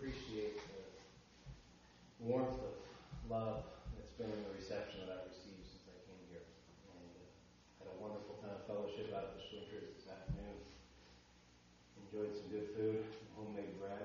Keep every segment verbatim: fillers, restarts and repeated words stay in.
appreciate the warmth of love that's been in the reception that I've received since I came here. And uh, had a wonderful time of fellowship out at the Splinkers this afternoon. Enjoyed some good food, some homemade bread.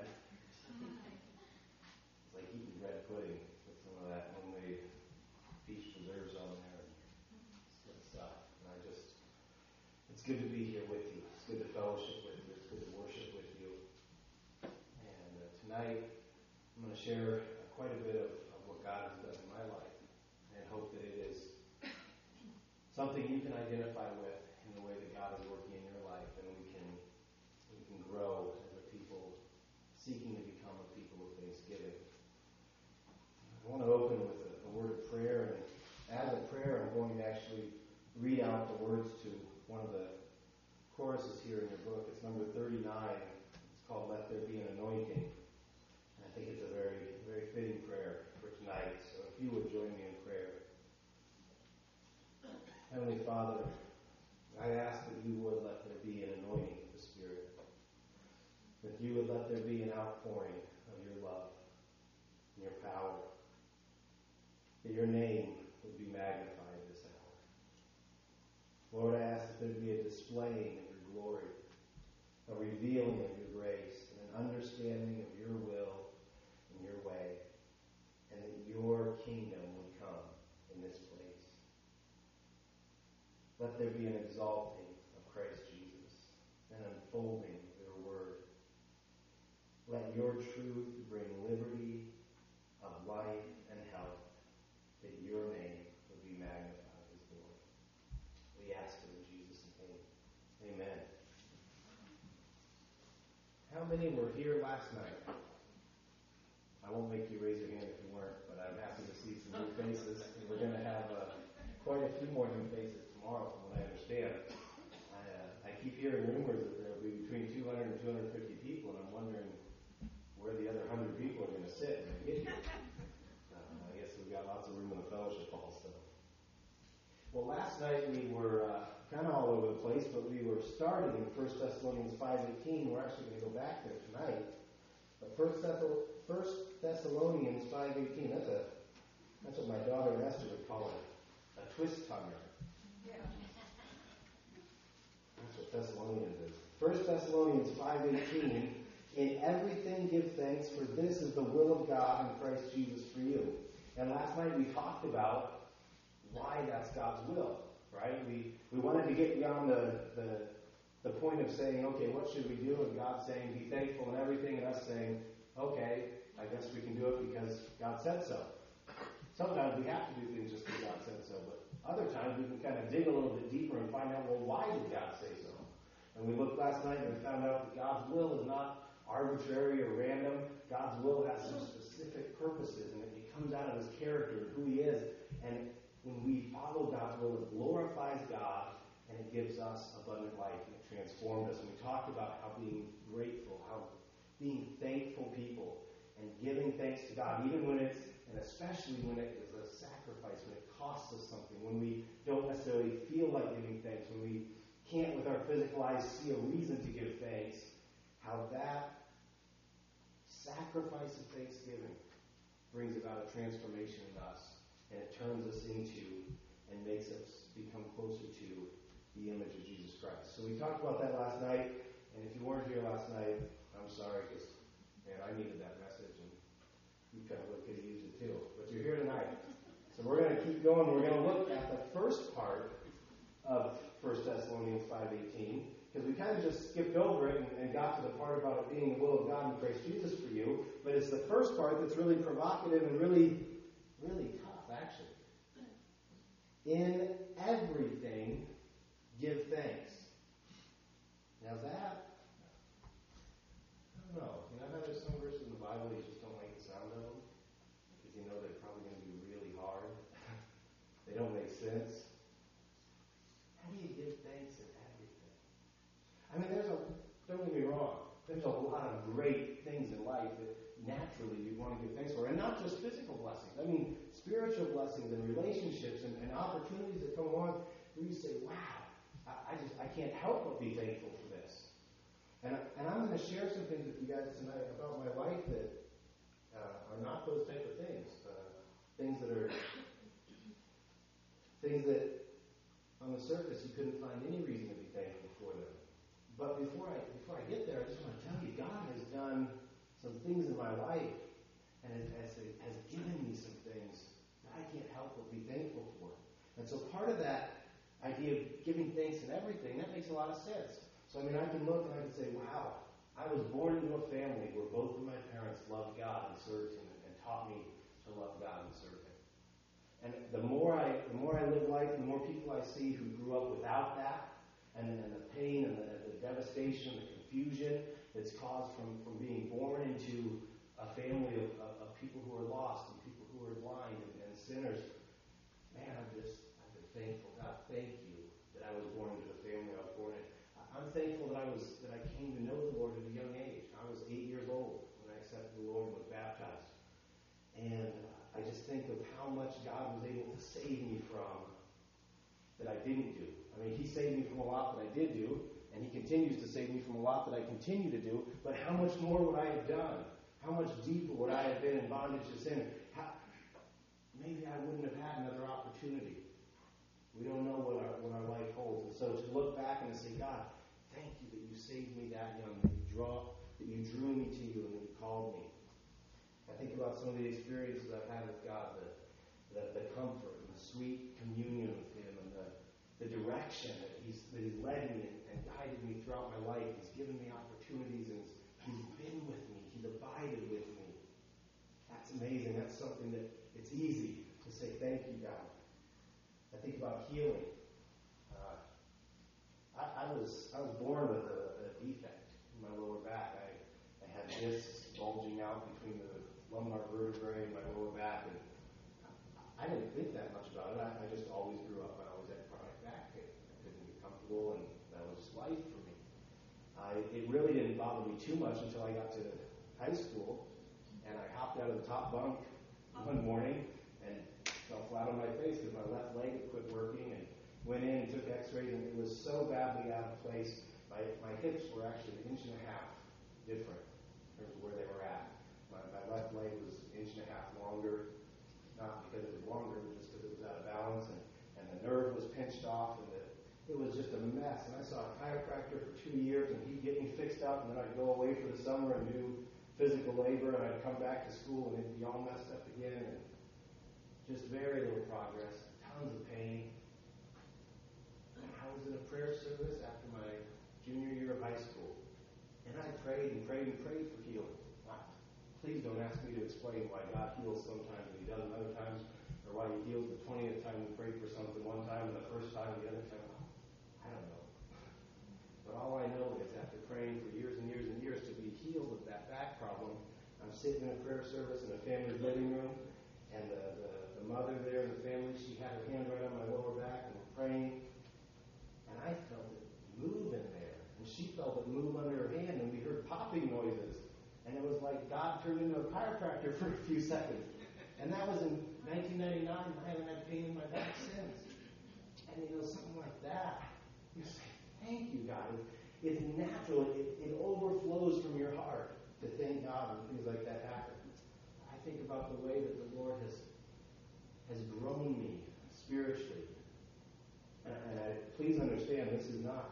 It's like eating bread pudding with some of that homemade peach preserves on there. It's good stuff. And I just, it's good to be here with you. It's good to fellowship with you. It's good to worship with you. And uh, tonight, I'm going to share uh, quite a bit of, of what God has done in my life, and hope that it is something you can identify with in the way that God is working in your life, and we can we can grow as a people seeking to become a people of thanksgiving. I want to open with a, a word of prayer, and as a prayer, I'm going to actually read out the words to one of the choruses here in your book. It's number thirty-nine. It's called "Let There Be an Anointing." I think it's a very, very fitting prayer for tonight. So if you would join me in prayer. Heavenly Father, I ask that you would let there be an anointing of the Spirit. That you would let there be an outpouring of your love and your power. That your name would be magnified this hour. Lord, I ask that there be a displaying of your glory, a revealing of your grace, and an understanding of your will and your way, and that your kingdom would come in this place. Let there be an exalting of Christ Jesus, an unfolding of your word. Let your truth bring liberty of life and health, that your name would be magnified as Lord. We ask it in Jesus' name. Amen. How many were here last night? I won't make you raise your hand if you weren't, but I'm happy to see some new faces. And we're going to have uh, quite a few more new faces tomorrow, from what I understand. I, uh, I keep hearing rumors that there will be between two hundred and two hundred fifty people, and I'm wondering where the other one hundred people are going to sit when they get here. Uh, I guess we've got lots of room in the fellowship hall still. Well, last night we were uh, kind of all over the place, but we were starting in First Thessalonians five eighteen. We're actually going to go back there tonight. But First Thessalonians five eighteen, that's a that's what my daughter Esther would call it, a twist-tonguer. Yeah. That's what Thessalonians is. First Thessalonians five eighteen, in everything give thanks, for this is the will of God in Christ Jesus for you. And last night we talked about why that's God's will, right? We we wanted to get beyond the the The point of saying, okay, what should we do? And God saying, be thankful in everything, and us saying, okay, I guess we can do it because God said so. Sometimes we have to do things just because God said so, but other times we can kind of dig a little bit deeper and find out, well, why did God say so? And we looked last night and we found out that God's will is not arbitrary or random. God's will has some specific purposes, and it comes out of his character, who he is. And when we follow God's will, it glorifies God, and it gives us abundant life, and it transformed us. And we talked about how being grateful, how being thankful people, and giving thanks to God, even when it's, and especially when it is a sacrifice, when it costs us something, when we don't necessarily feel like giving thanks, when we can't with our physical eyes see a reason to give thanks, how that sacrifice of thanksgiving brings about a transformation in us, and it turns us into and makes us become closer to the image of Jesus Christ. So we talked about that last night, and if you weren't here last night, I'm sorry, because, man, I needed that message, and you kind of could have used it too. But you're here tonight. So we're going to keep going. We're going to look at the first part of First Thessalonians five eighteen, because we kind of just skipped over it and, and got to the part about it being the will of God in Christ Jesus for you. But it's the first part that's really provocative and really, really tough, actually. In everything, give thanks. Now that, I don't know. You know how there's some verses in the Bible you just don't like the sound of them? Because you know they're probably going to be really hard. They don't make sense. How do you give thanks in everything? I mean, there's a, don't get me wrong, there's a lot of great things in life that naturally you want to give thanks for. And not just physical blessings. I mean, spiritual blessings and relationships and, and opportunities that come along where you say, wow, I, I just, I can't help but be thankful for this. And, and I'm going to share some things with you guys tonight about my life that that are things that on the surface you couldn't find any reason to be thankful for them. But before I before I get there, I just want to tell you, God has done some things in my life, and it has, it has given me some things that I can't help but be thankful for. And so part of that idea of giving thanks in everything, that makes a lot of sense. So I mean, I can look and I can say, wow, I was born into a family where both of my parents loved God and served Him and taught me to love God and serve Him. And the more I the more I live life, the more people I see who grew up without that, and, and the pain and the, the devastation, the confusion that's caused from, from being born into a family of, of, of people who are lost and people who are blind and, and sinners. Man, I'm just I've been thankful. God, thank you that I was born into the family I was born in. I'm thankful that I was that I came to know the Lord at a young age. I was eight years old when I accepted the Lord and was baptized. And I just think of how much God was able to save me from that I didn't do. I mean, He saved me from a lot that I did do, and He continues to save me from a lot that I continue to do, but how much more would I have done? How much deeper would I have been in bondage to sin? How, maybe I wouldn't have had another opportunity. We don't know what our, what our life holds. And so to look back and to say, God, thank you that you saved me that young, that you draw, that you drew me to you, and that you called me. I think about some of the experiences I've had with God, the, the, the comfort and the sweet communion with Him, and the, the direction that He's that He's led me and, and guided me throughout my life. He's given me opportunities, and He's been with me. He's abided with me. That's amazing. That's something that it's easy to say, thank you, God. I think about healing. Uh, I, I was I was born with a, a defect in my lower back. I, I had discs bulging out between the lumbar vertebrae in my lower back, and I didn't think that much about it. I, I just always grew up. I always had chronic back pain. I couldn't get comfortable, and that was just life for me. I, it really didn't bother me too much until I got to high school, and I hopped out of the top bunk one morning and fell flat on my face because my left leg had quit working, and went in and took x-rays, and it was so badly out of place. My, my hips were actually an inch and a half different in terms of where they were at. My, my left leg was an inch and a half longer, not because it was longer, but just because it was out of balance, and, and the nerve was pinched off, and the, it was just a mess. And I saw a chiropractor for two years, and he'd get me fixed up, and then I'd go away for the summer and do physical labor, and I'd come back to school, and it'd be all messed up again, and just very little progress, tons of pain. And I was in a prayer service after my junior year of high school, and I prayed and prayed and prayed for healing. Please don't ask me to explain why God heals sometimes and He doesn't other times, or why He heals the twentieth time we prayed for something one time and the first time the other time. I don't know. But all I know is after praying for years and years and years to be healed of that back problem, I'm sitting in a prayer service in a family living room, and the, the, the mother there in the family, she had her hand right on my lower back, and we're praying, and I felt it move in there, and she felt it move under her hand, and we heard popping noises. And it was like God turned into a chiropractor for a few seconds. And that was in nineteen ninety-nine, and I haven't had pain in my back since. And you know, something like that, you say, thank you, God. It's natural. It, it overflows from your heart to thank God when things like that happen. I think about the way that the Lord has has grown me spiritually. And, and I, please understand, this is not,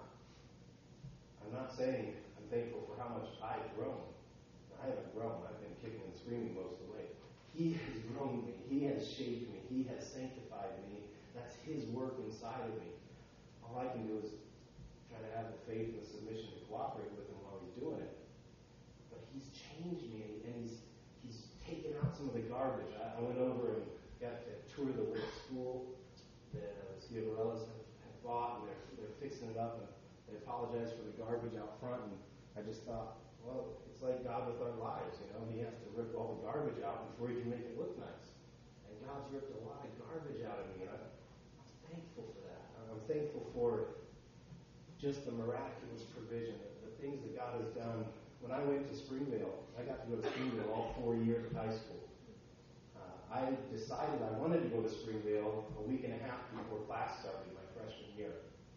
I'm not saying I'm thankful for how much I've grown. I haven't grown. I've been kicking and screaming most of the way. He has grown me. He has shaped me. He has sanctified me. That's His work inside of me. All I can do is try to have the faith and the submission to cooperate with Him while He's doing it. But He's changed me, and He's He's taken out some of the garbage. I, I went over and got to tour the little school that uh, Schiavarellas have, have bought, and they're, they're fixing it up, and they apologize for the garbage out front, and I just thought, well, it's like God with our lives, you know. He has to rip all the garbage out before He can make it look nice. And God's ripped a lot of garbage out of me, and I'm, I'm thankful for that. I'm thankful for just the miraculous provision, the, the things that God has done. When I went to Springvale, I got to go to Springvale all four years of high school. Uh, I decided I wanted to go to Springvale a week and a half before class started my freshman year.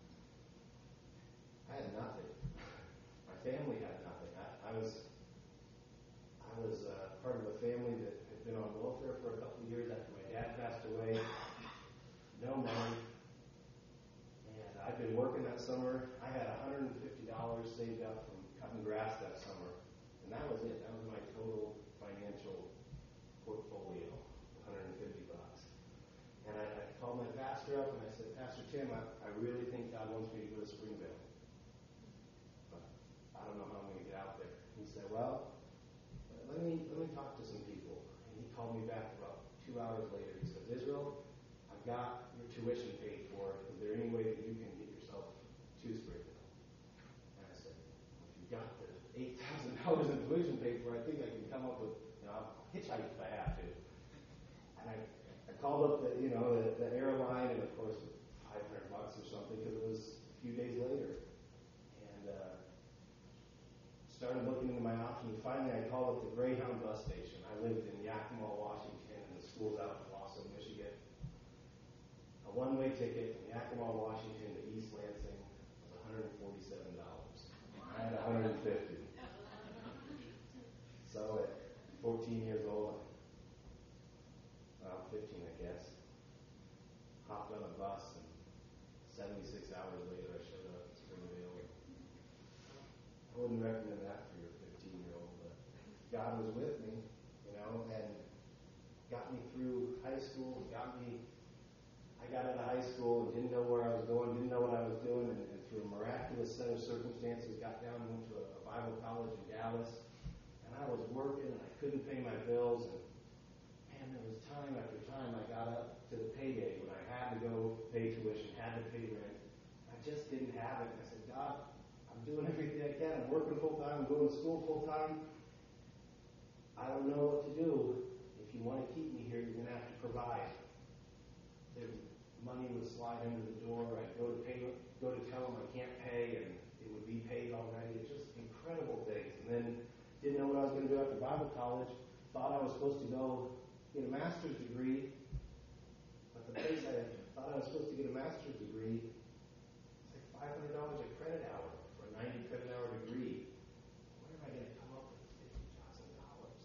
I had nothing. My family had nothing. I, I was I was uh, part of a family that had been on welfare for a couple of years after my dad passed called me back about two hours later. He says, Israel, I've got your tuition paid for. Is there any way that you can get yourself to Springfield? And I said, well, if you've got the eight thousand dollars in tuition paid for, I think I can come up with, you know, I'll hitchhike if I have to. And I, I called up the, you know, the, the airline, and of course, five hundred bucks or something, because it was a few days later. And uh, started looking into my options. Finally, I called up the Greyhound bus station. I lived in Yakima, Washington, and the school's out in Wausau, Michigan. A one-way ticket from Yakima, Washington to East Lansing was one hundred forty-seven dollars. I had one hundred fifty dollars. So at fourteen years old, well, fifteen, I guess, hopped on a bus, and seventy-six hours later, I showed up at Springfield. I wouldn't recommend that for your fifteen-year-old, but God was with me, you know, and got me through high school, and got me, I got out of high school and didn't know where I was going, didn't know what I was doing, and, and through a miraculous set of circumstances, got down and went to a, a Bible college in Dallas, and I was working, and I couldn't pay my bills, and man, there was time after time I got up to the payday when I had to go pay tuition, had to pay rent. I just didn't have it. And I said, God, I'm doing everything I can. I'm working full time. I'm going to school full time. I don't know what to do. If you want to keep me here, you're going to have to provide. The money would slide under the door. I'd go to pay, go to tell them I can't pay, and it would be paid already. It's just incredible things. And then didn't know what I was going to do after Bible college. Thought I was supposed to go get a master's degree. But the place I thought I was supposed to get a master's degree, it's like five hundred dollars a credit hour for a ninety credit hour degree. Where am I going to come up with fifty thousand dollars?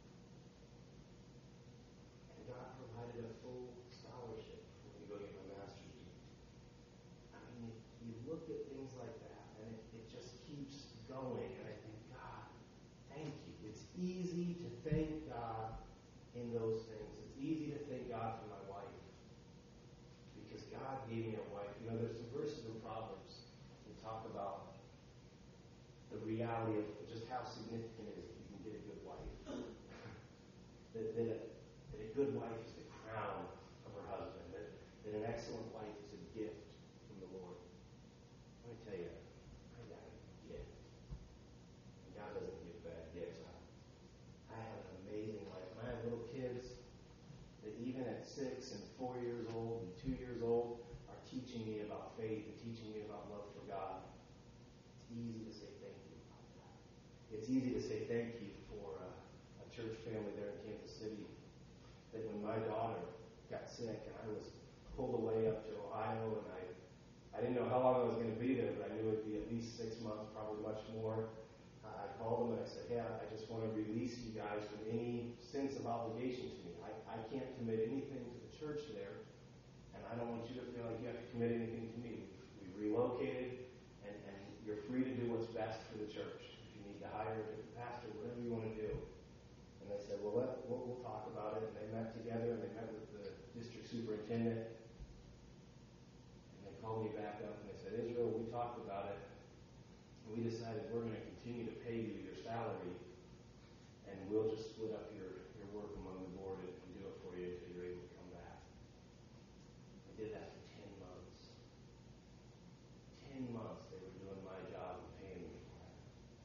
And God provided a full scholarship for me to go get my master's degree. I mean, you, you look at things like that, and it, it just keeps going. And I think, God, thank you. It's easy to thank God in those things. It's easy to thank God for my wife, because God gave me a wife. You know, there's some verses in Proverbs that talk about the reality of just how significant it is if you can get a good wife. that, that, a, that a good wife is the crown of her husband. That, that an excellent wife is a gift from the Lord. Let me tell you, I got a gift. And God doesn't give bad gifts. I, I have an amazing wife. And I have little kids that even at six and four years old and two years old are teaching me about faith and teaching me about love for God. It's easy to say thank you about that. It's easy to say thank you for uh, a church family there in Kansas City, that when my daughter got sick and I was pulled away up to Ohio, and I, I didn't know how long I was going to be there, but I knew it would be at least six months, probably much more. Uh, I called them and I said, hey, I just want to release you guys from any sense of obligation to me. I, I can't commit anything to the church there, and I don't want you to feel like you have to commit anything to me. We've relocated, and, and you're free to do what's best for the church. If you need to hire a different pastor, whatever you want to do. And they said, well, let, we'll, we'll talk about it. And they met together, and they met with the district superintendent. And they called me back up, and they said, Israel, we talked about it, and we decided we're going to continue to pay you your salary, and we'll just split up your, your work among the board and, and do it for you until you're able to come back. I did that for ten months. Ten months they were doing my job and paying me for it.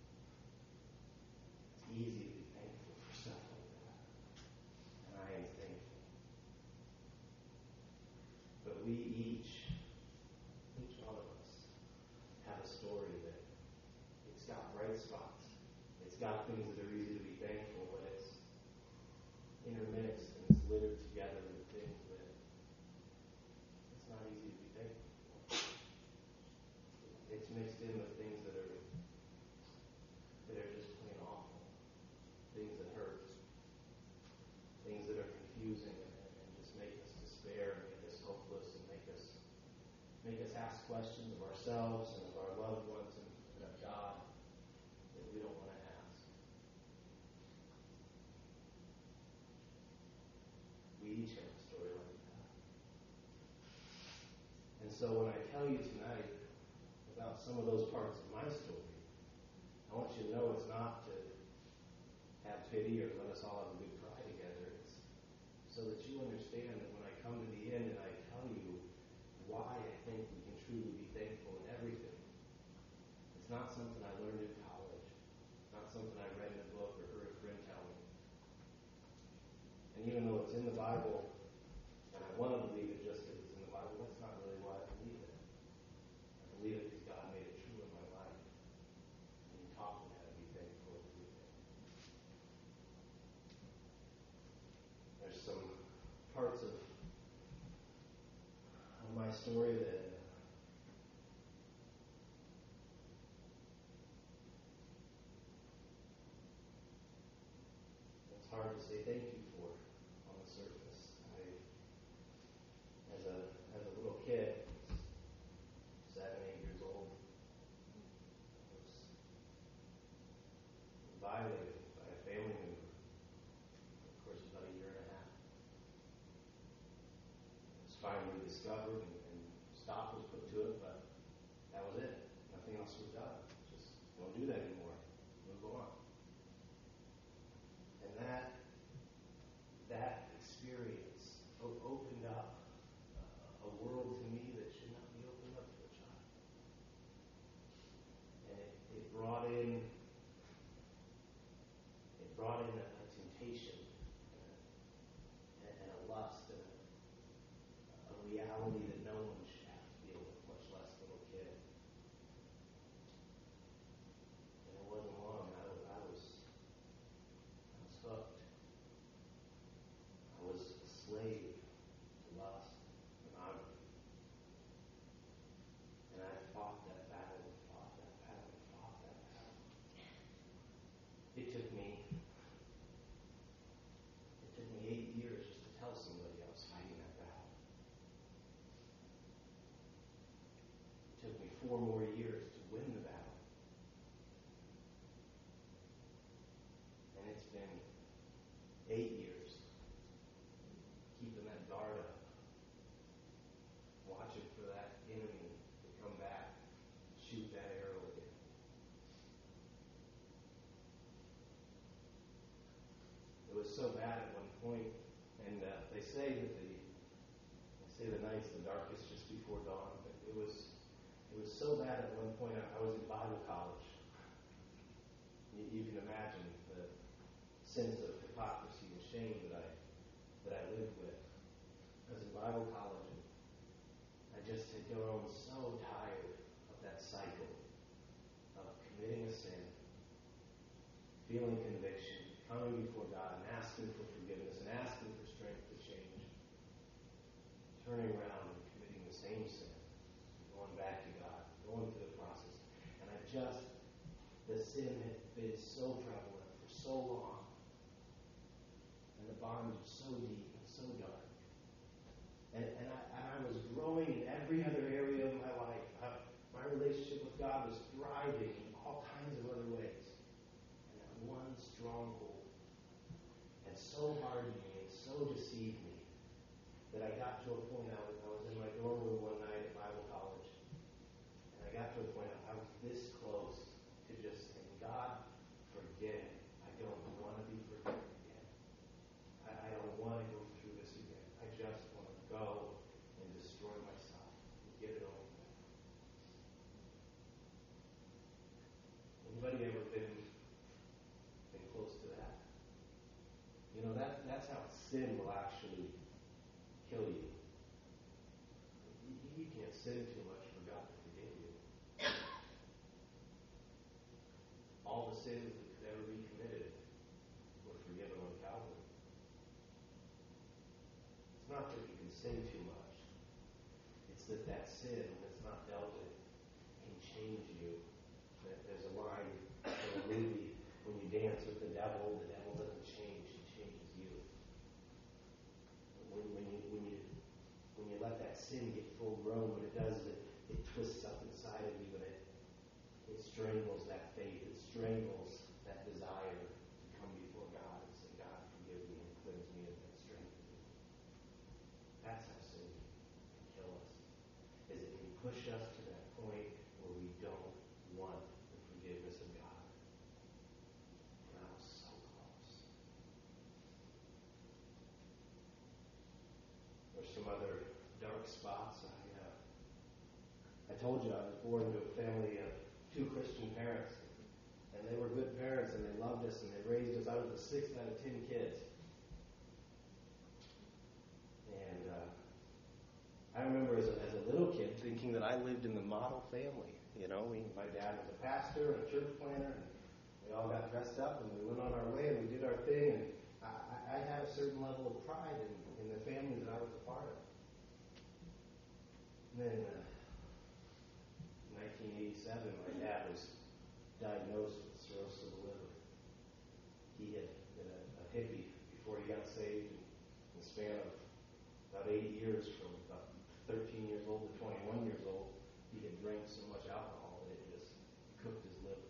It's easy to be thankful for stuff like that. And I am thankful. But we each, each one of us, have a story that it's got bright spots. It's got things that are easy to be thankful, but it's intermixed and it's littered together with things that it's not easy to be thankful for. It's mixed in with things that are that are just plain awful, things that hurt, things that are confusing and, and just make us despair and make us hopeless and make us make us ask questions of ourselves and of our loved ones and, and of God that we don't want to ask. We each have a story like that. And so when I tell you tonight about some of those parts of my story, I want you to know it's not to have pity or let us all have a good cry together. It's, so that you understand that when I come to the end and I tell you why I think we can truly be thankful in everything, it's not something I learned in college. It's not something I read in a book or heard a friend tell me. And even though it's in the Bible, and I want to believe it just because it's in the Bible, that's not really why I believe it. I believe it because God made it true in my life. And He taught me how to be thankful in everything. There's some parts of, of my story that it's hard to say thank you for on the surface. I, as a as a little kid, seven, eight years old, was violated by a family member. Of course, about a year and a half. It was finally discovered, and, and stop was put to it, but that was it. Nothing else was done. Just don't do that anymore. Move on. And that that experience o- opened up a, a world to me that should not be opened up to a child. And it, it brought in it brought in a, a temptation and a, and a lust and a, a reality that no one should have to deal with, much less a little kid. And it wasn't long. I, was- I was I was hooked. I was a slave to lust, pornography. And I fought that battle, and fought that battle, and fought that battle. It took me, it took me eight years just to tell somebody I was fighting that battle. It took me four more years to win the battle. And it's been eight years keeping that guard up, watching for that enemy to come back, shoot that arrow again. It was so bad at one point, and uh, they say that the they say the night's the darkest just before dawn. But it was it was so bad at one point. I, I was in Bible college. You, you can imagine the sense of hypocrisy and shame that I that I lived with. I was in Bible college, and I just had grown so tired of that cycle of committing a sin, feeling conviction, coming before God and asking for forgiveness and asking for strength to change, turning around and committing the same sin, going back to God, going through the process. And I just, the sin had been so prevalent for so long, and the bondage so deep and so dark. And, and, I, and I was growing in every other area of my life. I, my relationship with God was thriving in all kinds of other ways. And that one stronghold had so hardened me and so deceived me that I got to a point, I was, I was in my dorm room one night at Bible college, and I got to a point, I was this close to just saying, God, forget it. I don't want to be forgiven again. I, I don't want to go through this again. I just want to go and destroy myself and get it over with. Anybody ever been, been close to that? You know, that that's how sin will actually kill you. You, you can't sin too much for God to forgive you. All the sins that could ever be committed were forgiven on Calvary. It's not that you can sin too much. It's that that sin that's not dealt with can change you. There's a line in a movie, when you dance with the devil, the devil doesn't change, he changes you. When, when you when you when you let that sin get full grown, what it does is it, it twists up inside of you, and it it strangles that faith, it strangles that desire to come before God and say, God, forgive me and cleanse me of that strength. That's how sin can kill us. Is it can push us to that point where we don't want the forgiveness of God. And I was so close. there's some other dark spots. I, uh, I told you I was born into a family of two Christian parents. And they were good parents, and they loved us, and they raised us. I was the sixth out of ten kids. And uh, I remember as a, as a little kid thinking that I lived in the model family. You know, we, my dad was a pastor and a church planter, and we all got dressed up, and we went on our way, and we did our thing. And I, I had a certain level of pride in, in the family that I was a part of. And then uh, in nineteen eighty-seven, my dad was diagnosed with cirrhosis of the liver. He had been a, a hippie before he got saved. In the span of about eight years, from about thirteen years old to twenty-one years old, he had drank so much alcohol that it just cooked his liver.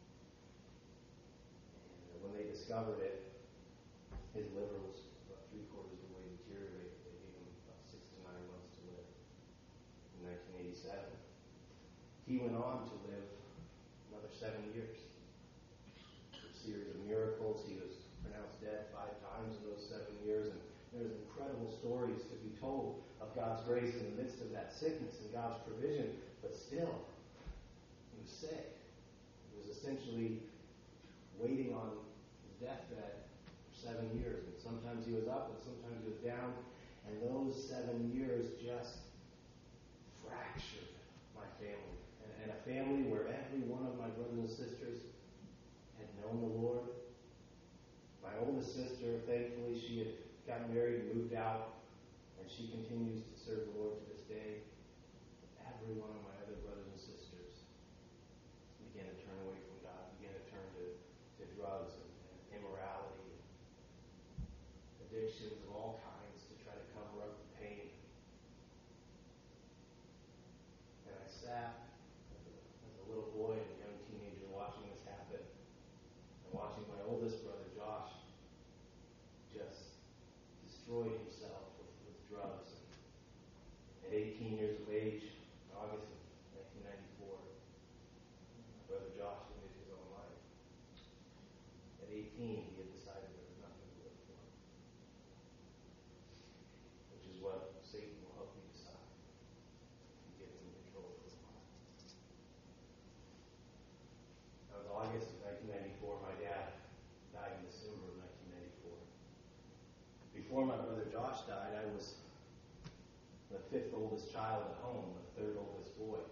And when they discovered it, his liver was about three quarters of the way deteriorated. They gave him about six to nine months to live. In nineteen eighty-seven, he went on to live another seven years. A series of miracles. He was pronounced dead five times in those seven years, and there's incredible stories to be told of God's grace in the midst of that sickness and God's provision. But still, he was sick. He was essentially waiting on his deathbed for seven years. And sometimes he was up, and sometimes he was down. And those seven years just fractured my family. And a family where every one of my brothers and sisters had known the Lord. My oldest sister, thankfully, she had gotten married and moved out, and she continues to serve the Lord to this day. Every one of my other brothers and sisters began to turn away from God, began to turn to, to drugs and, and immorality, and addictions of all kinds to try to cover up the pain. And I sat little boy and young teenager watching this happen, and watching my oldest brother Josh just destroy himself with, with drugs. And at eighteen years of age, August of nineteen ninety-four, my brother Josh ended his own life. At eighteen, he had decided there was nothing to live for, which is what Satan will help you decide. He gets in control of his life. That was August of nineteen ninety-four. My dad died in December of nineteen ninety-four. Before my brother Josh died, I was the fifth oldest child at home, the third oldest boy.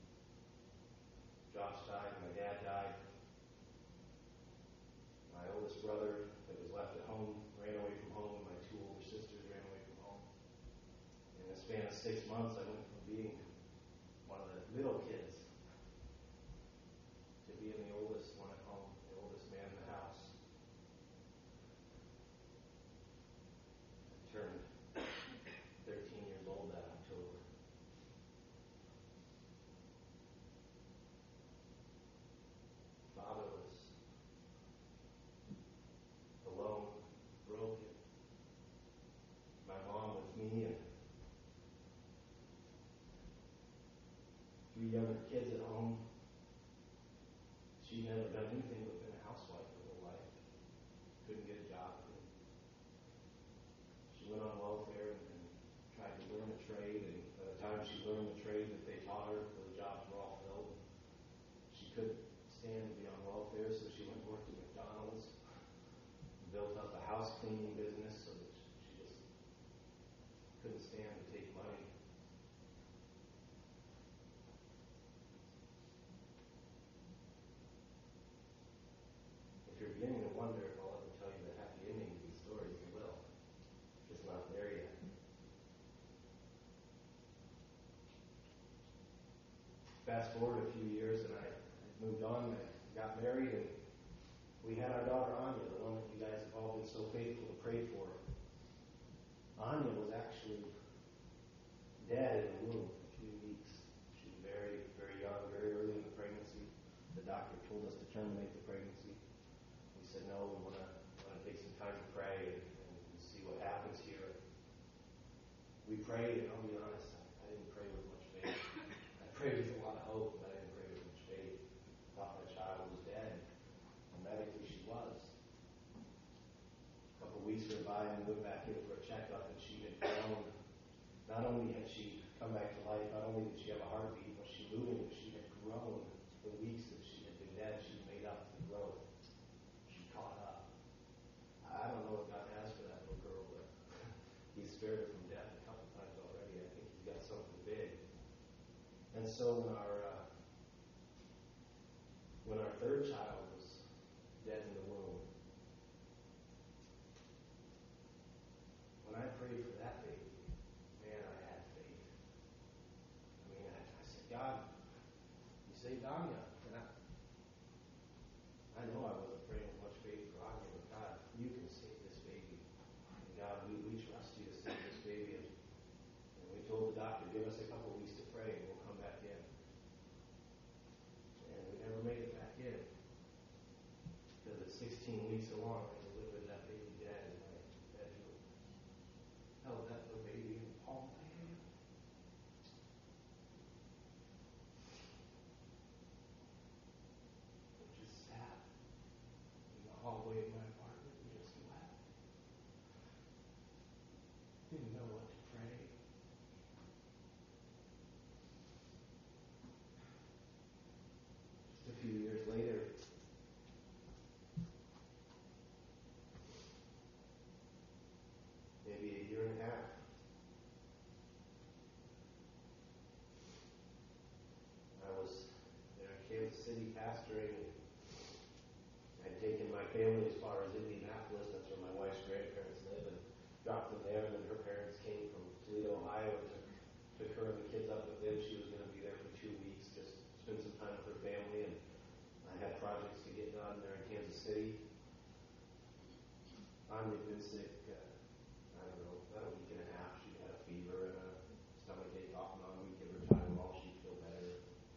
Josh died, my dad died. My oldest brother that was left at home ran away from home. My two older sisters ran away from home. In the span of six months, I went from being one of the middle kids to being the oldest one at home, the oldest man in the house. I turned thirteen years old that October. Fatherless, alone, broken. My mom with me and three younger kids at home. She'd never done anything but been a housewife her whole life. Couldn't get a job. She went on welfare and, and tried to learn a trade, and by the time she learned the trade that they taught her, the jobs were all filled. She couldn't stand to be on welfare, so she went and worked at McDonald's, built up a house cleaning business so that she just couldn't stand to take money. If you're beginning to wonder if I'll ever tell you the happy ending to these stories, I will. Just not there yet. Fast forward a few years, and I moved on, and got married, and we had our daughter Anya, the one that you guys have all been so faithful to pray for. Anya was actually dead in the womb for a few weeks. She was very, very young, very early in the pregnancy. The doctor told us to terminate the pregnancy. We said, no, we want to want to take some time to pray and, and see what happens here. We prayed, and I'll be honest, I, I didn't pray with much faith. I prayed with a lot of hope, but I didn't pray with much faith. I thought my child was dead. And medically, she was. A couple of weeks went by, and we went back in for a checkup, and she had grown Not only had she come back to life, not only did she have a heartbeat, was she moving, but she had grown. The weeks that she had been dead, she made up for the growth. She caught up. I don't know what God has for that little girl, but He's spared her from death a couple times already. I think He's got something big. And so when our uh, when our third child was dead in the womb, when I prayed for that baby, man, I had faith. I mean, I, I said, God, You saved Anya. And I, I know I wasn't praying with much faith for Anya, but God, You can save this baby. And God, we, we trust You to save this baby. And, and we told the doctor, give us a couple weeks to pray and we'll come back in. And we never made it back in. Because at sixteen weeks along, I delivered that baby dead in my bedroom. Held that little baby in the palm of my hand. And just sat in the hallway of my apartment and just wept. Didn't know what to pray. Just a few years later, maybe a year and a half, I was there in Kansas City pastoring, and I'd taken my family as far as Indianapolis. That's where my wife's grandparents live, and dropped them there. And then her parents came from Toledo, Ohio, and took, took her and the kids up with them. She was going to be there for two weeks, just spend some time with her family. And I had projects to get done there in Kansas City. Anya had been sick, uh, I don't know, about a week and a half. She had a fever and a stomach ache off and on. We'd give her Tylenol, she'd feel better.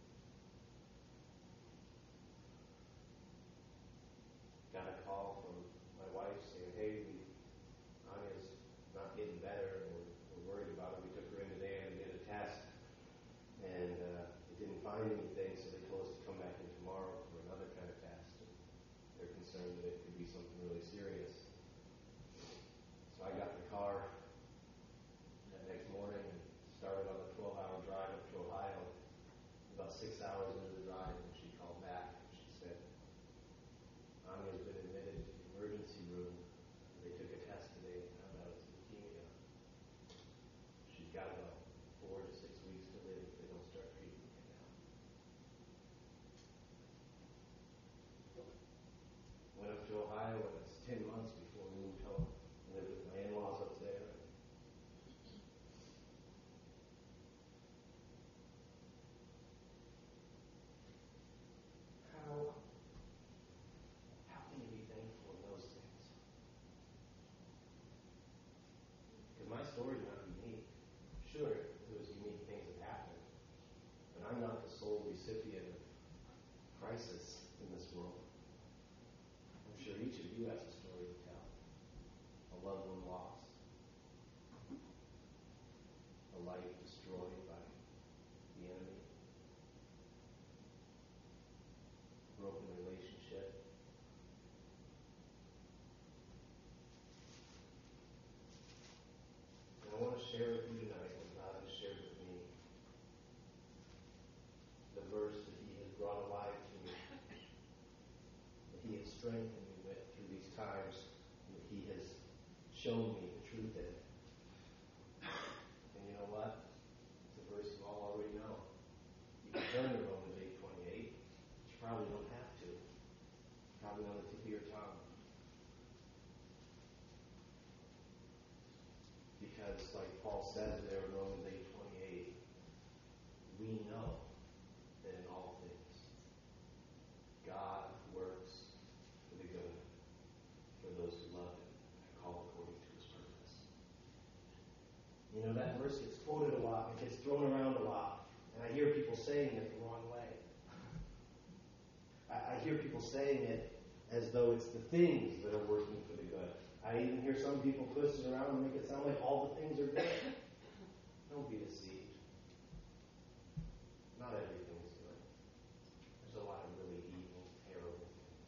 Got a call from my wife saying, hey, we, Anya's not getting better, and we're, we're worried about her. We took her in today and did a test, and uh, it didn't find anything, so they told us to come back in tomorrow for another kind of test. And they're concerned that it could be something really serious. So I got in the car that next morning and started on a twelve-hour drive up to Ohio. About six hours into the drive, and she called back. She said, Anya's been admitted to the emergency room. They took a test today and found out it's leukemia. She's got about four to six weeks to live if they don't start treatment right now. Went up to Ohio, and it's ten months before we moved home. Lived with my in-laws up there. How, how can you be thankful in those things? Because my story's not unique. Sure, there was unique things that happened, but I'm not the sole recipient of crisis in this world. I'm sure each of you has a story to tell. A loved one lost. A life destroyed by the enemy. Broken relationship. And I want to share with you tonight what God has shared with me. The verse that He has brought alive to me. That He has strengthened me with through these times. That He has shown me the truth in it. And you know what? It's a verse you all already know. You can turn to Romans eight twenty-eight. But you probably don't have to. It's probably on the tip of your tongue. Because like Paul says there in Romans eight twenty-eight, we know that in all things God works for the good for those who love Him and are called according to His purpose. You know, that verse gets quoted a lot, it gets thrown around a lot, and I hear people saying it the wrong way. I, I hear people saying it as though it's the things that are working for the good. I even hear some people twist it around and make it sound like all the things are good. Don't be deceived. Not everything is good. There's a lot of really evil, terrible things.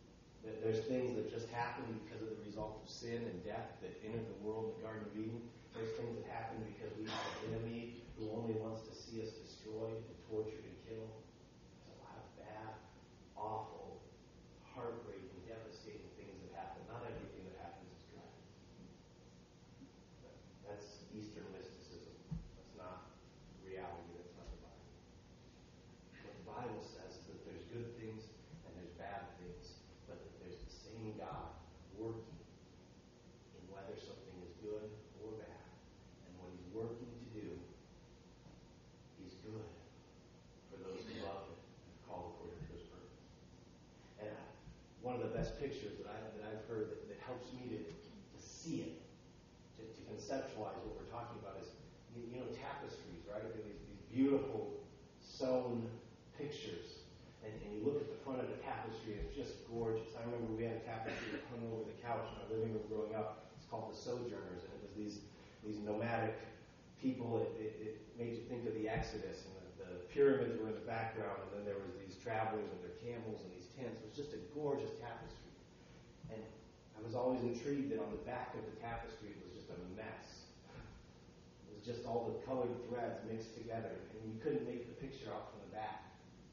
There's things that just happen because of the result of sin and death that entered the world in the Garden of Eden. There's things that happen because we have an enemy who only wants to see us destroyed and tortured and killed. There's a lot of bad, awful, heartbreaking, devastating things that happen. Not everything that happens is good. But that's Eastern mysticism. That's not reality. That's not the Bible. What the Bible says is that there's good things and there's bad things, but that there's the same God working in whether something is good or bad. And what he's working to do, he's good for those who love him and called according to his purpose. And I, one of the best pictures that, I, that I've heard that, that helps me to, to see it, to, to conceptualize what we're talking about is, you, you know, tapestries, right? They're these, these beautiful sewn pictures. And, and you look at the front of the tapestry, it's just gorgeous. I remember we had a tapestry that hung over the couch in our living room growing up. It's called The Sojourners, and it was these these nomadic people. It, it, it made you think of the Exodus, and the, the pyramids were in the background, and then there was these travelers and their camels and these tents. It was just a gorgeous tapestry. And I was always intrigued that on the back of the tapestry it was just a mess. It was just all the colored threads mixed together, and you couldn't make the picture out from the back.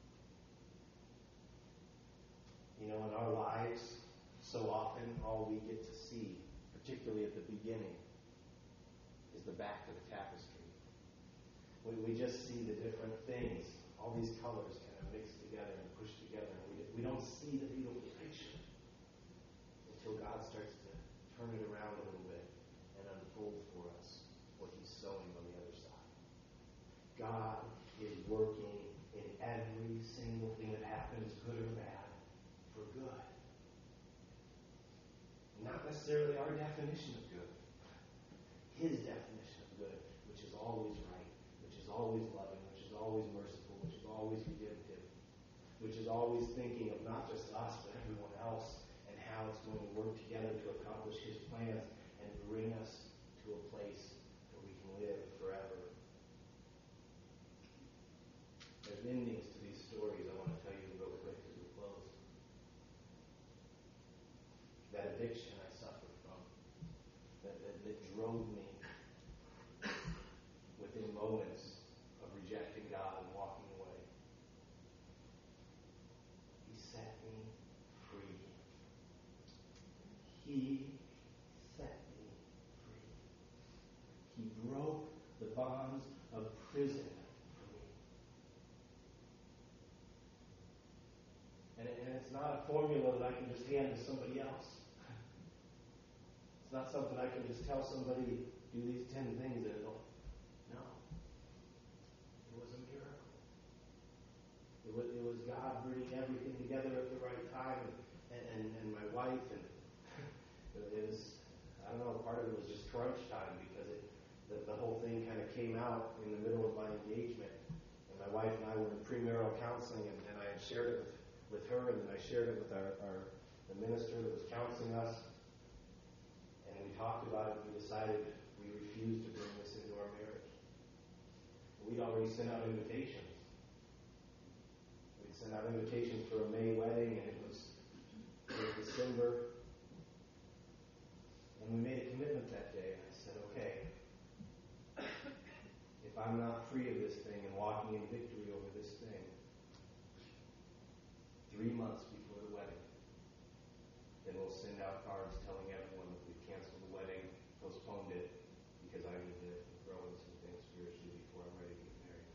You know, in our lives, so often all we get to see, particularly at the beginning, is the back of the tapestry. We, we just see the different things, all these colors kind of mixed together and pushed together. And we, we don't see the beautiful picture until God starts to turn it around a little bit and unfold for us what he's sowing on the other side. God is working in every single thing that happens, good or bad, for good. Not necessarily our definition of good. His definition of good, which is always right, which is always loving, which is always merciful, which is always redemptive, which is always thinking of not just us, but everyone else, and how it's going to work together to accomplish his plans and bring us to a place where we can live forever. There's endings to these stories I want to tell you real quick as we close. That addiction I suffered from, that, that, that drove me within moments of rejecting God and walking away. He set me free. He set me free. He broke the bonds of prison for me. And, it, and it's not a formula that I can just hand to somebody else. It's not something I can just tell somebody, do these ten things and it'll. No. It was a miracle. It was, it was God bringing everything together at the right time, and, and, and my wife, and it was, I don't know, part of it was just crunch time because it, the, the whole thing kind of came out in the middle of my engagement. And my wife and I were in premarital counseling, and, and I had shared it with, with her, and then I shared it with our, our the minister that was counseling us. And we talked about it, and we decided we refused to bring this into our marriage. We'd already sent out invitations. We'd sent out invitations for a May wedding, and it was, it was December. And we made a commitment that day, and I said, okay, if I'm not free of this thing and walking in victory over this thing, three months before the wedding, then we'll send out cards telling everyone that we've canceled the wedding, postponed it, because I need to grow in some things spiritually before I'm ready to get married.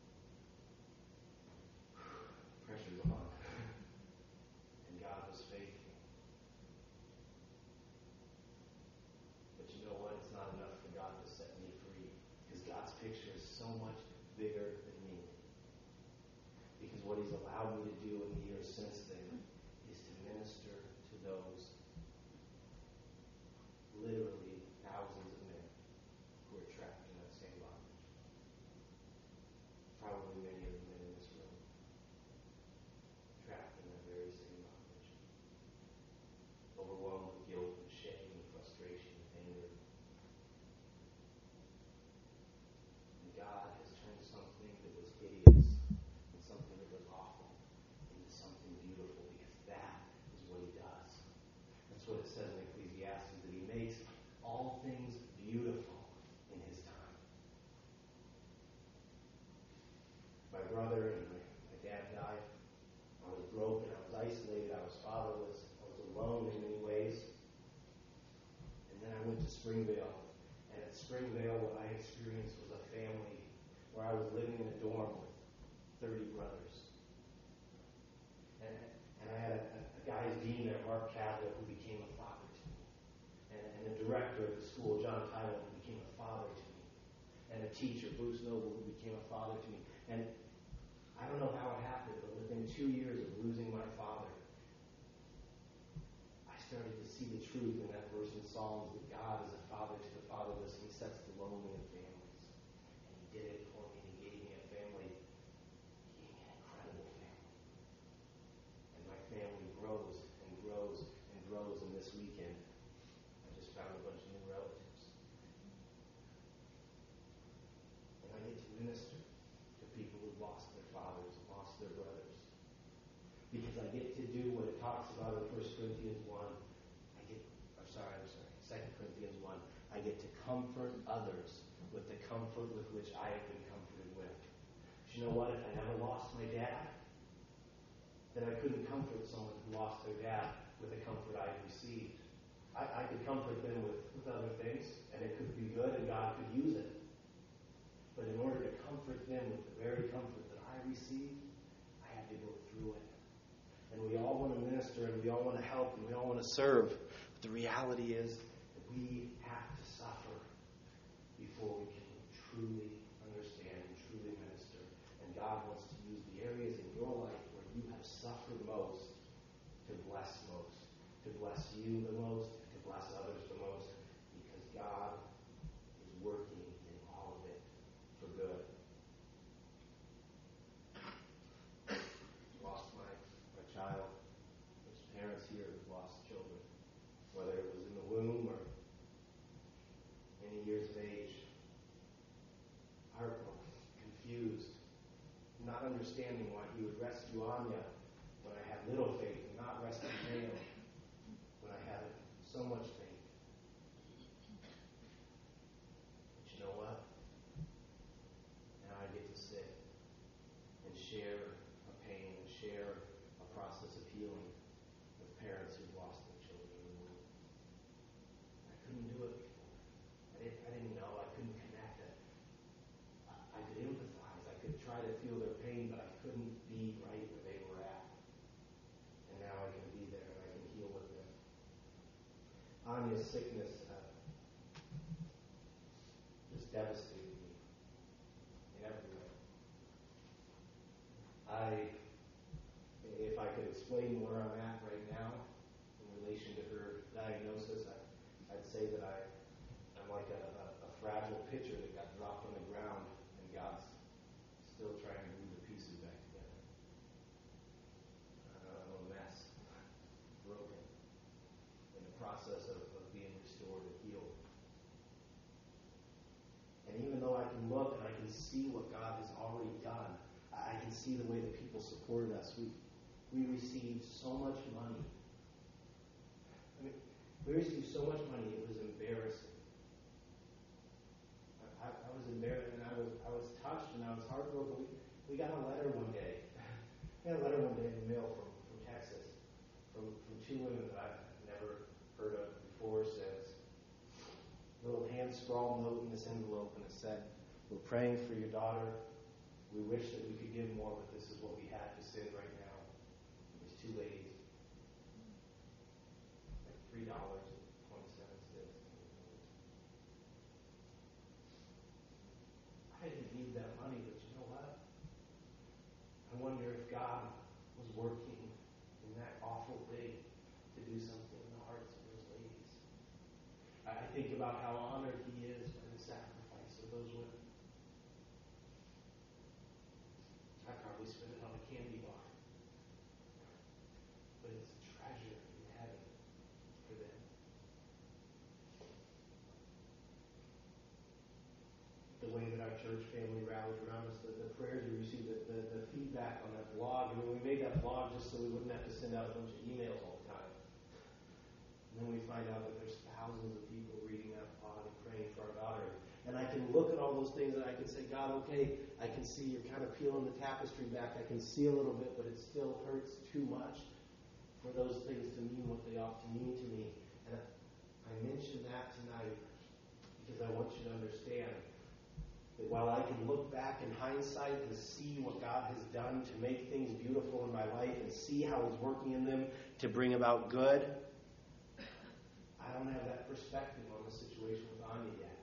Pressure's on. And God was faithful. But you know what? It's not enough for God to set me free, because God's picture is so much bigger than me. Because what he's allowed me to do in the years since then is to minister to those, literally thousands of men, who are trapped in that same bondage. Probably many of the men in this room, trapped in that very same bondage. Overwhelmed with guilt and shame and frustration and anger. And God has turned something that was hideous and something that was awful into something beautiful, because that is what he does. Springvale. And at Springvale, what I experienced was a family where I was living in a dorm with thirty brothers. And, and I had a, a guy's dean there, Mark Cavler, who became a father to me. And, and the director of the school, John Tyrell, who became a father to me. And a teacher, Bruce Noble, who became a father to me. And I don't know how it happened, but within two years of losing my father, I started to see the truth in that verse in Psalms that God is a father to the fatherless, and He sets the lonely in families. And He did it for me, and He gave me a family. He gave me an incredible family. And my family grows and grows and grows, and this weekend, I just found a bunch of new relatives. And I get to minister to people who've lost their fathers, lost their brothers. Because I get to do what it talks about in First Corinthians one. I get, or sorry, I'm sorry, Second Corinthians one. I get to comfort others with the comfort with which I have been comforted with. But you know what? If I never lost my dad, then I couldn't comfort someone who lost their dad with the comfort I've received. I, I could comfort them with, with other things, and it could be good, and God could use it. But in order to comfort them with the very comfort that I received, I had to go through it. And we all want to minister, and we all want to help, and we all want to serve. But the reality is that we have to suffer before we can truly understand and truly minister. And God wants to use the areas in your life where you have suffered most to bless most, to bless you the most, to bless others the most, because God is working in all of it for good. Lost my, my child. There's parents here who've lost children, whether it was in the womb or many years of age. Heartbroken, confused, not understanding why He would rescue Anya when I had little faith, and not rescue Dale when I had so much faith. But you know what? Now I get to sit and share a pain and share a process of healing with parents who've lost their children in the womb. I couldn't do it before. I didn't, I didn't know. I couldn't connect it. I, I could empathize. I could try to feel their pain, but I couldn't be right where they were at. And now I can be there and I can heal with them. Anya's sickness uh, just devastated me in every way. I, if I could explain where I'm at right now in relation to her diagnosis, I, I'd say that I, I'm like a, a, a fragile pitcher that got dropped on the ground, and God's still trying to glue the pieces back together. Uh, I'm a mess, broken, in the process of, of being restored and healed. And even though I can look and I can see what God has already done, I can see the way that people supported us. We we received so much money. I mean, we received so much money, it was embarrassing. I, I was embarrassed, and I was I was touched, and I was heartbroken. We, we got a letter one day. We got a letter one day in the mail from, from Texas, from, from two women that I've never heard of before or since. A little hand-scrawled note in this envelope, and it said, "We're praying for your daughter. We wish that we could give more, but this is what we have to send right now." There's two ladies. Like three dollars and twenty-seven cents. I didn't need that money, but you know what? I wonder if God was working in that awful thing to do something in the hearts of those ladies. I think about how honored He is by the sacrifice of those women. I probably spent it on a candy bar. But it's a treasure in heaven for them. The way that our church family rallied around us, the, the prayers we received, the, the, the feedback on that blog. I mean, we made that blog just so we wouldn't have to send out a bunch of emails all the time. And then we find out that there's thousands of people reading that blog and praying for our daughter. And I can look at all those things and I can say, God, okay, I can see you're kind of peeling the tapestry back. I can see a little bit, but it still hurts too much for those things to mean what they ought to mean to me. And I mention that tonight you to understand that while I can look back in hindsight to see what God has done to make things beautiful in my life and see how He's working in them to bring about good, I don't have that perspective on the situation with Anya yet.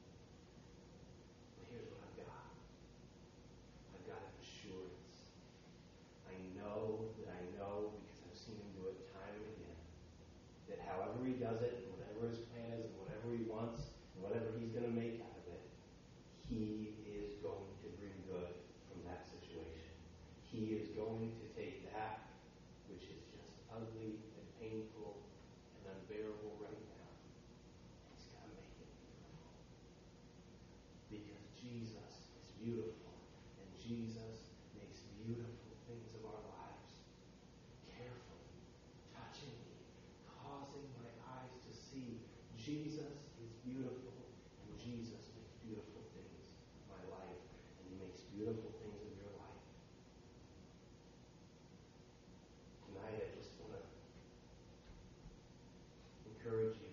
But here's what I've got. I've got an assurance. I know that I know, because I've seen Him do it time and again, that however He does it, and whatever His plan is, and whatever He wants, and whatever He's going to make out of it, He is going to bring good from that situation. He is going to take that which is just ugly and painful and unbearable right now, and He's going to make it beautiful. Because Jesus is beautiful, and Jesus makes beautiful things of our lives. Carefully touching me, causing my eyes to see Jesus is beautiful, and Jesus makes beautiful things of my life, and He makes beautiful things of your life. Tonight I just want to encourage you